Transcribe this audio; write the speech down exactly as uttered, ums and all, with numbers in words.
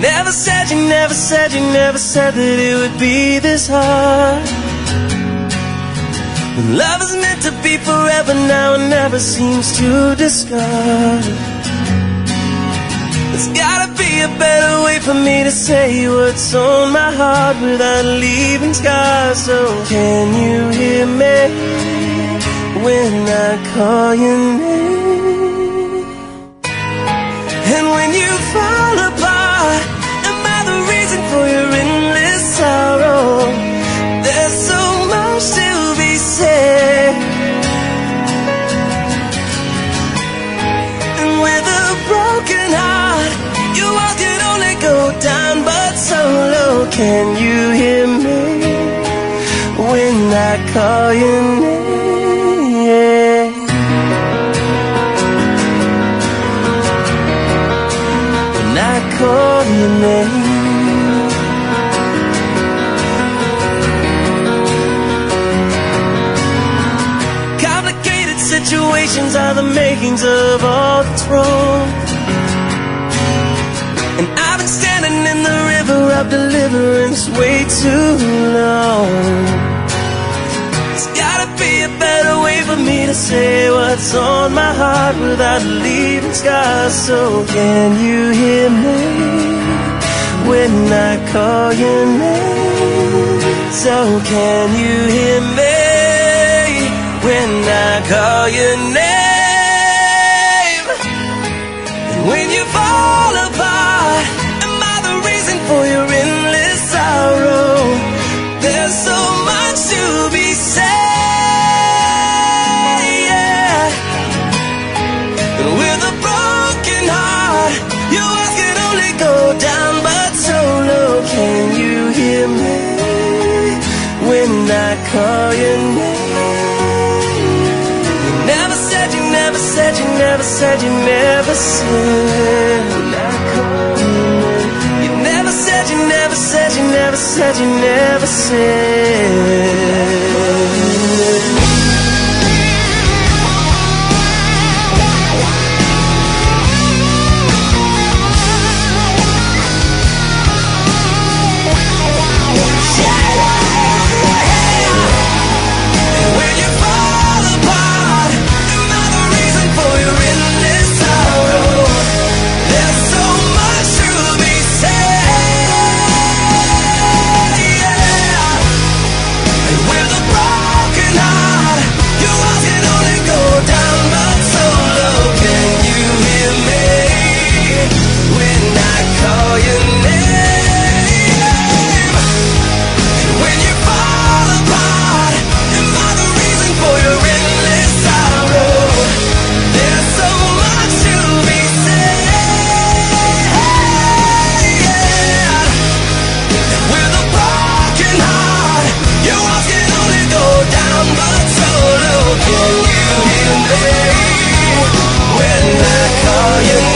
never said, you never said, you never said that it would be this hard. When love is meant to be forever, now it never seems to discard. There's gotta be a better way for me to say what's on my heart without leaving scars. So can you hear me when I call your name? And when you fall apart, am I the reason for your endless sorrow? There's so much to be said. And with a broken heart, your walls can only go down but so low. Can you hear me when I call your name? When I call your name. Complicated situations are the makings of all that's wrong. And I've been standing in the river of deliverance way too long. There's gotta be a better way for me to say what's on my heart without leaving scars. So can you hear me when I call your name? So can you hear me when I call your name? And when you fall apart, am I the reason for your endless sorrow? There's so much to be said, yeah. And with a broken heart, your walls can only go down but so low. Can you hear me when I call your name? You never said, you never said, you never said, you never said when I call your name. You never said, you never said, you never said, you never said. When I call you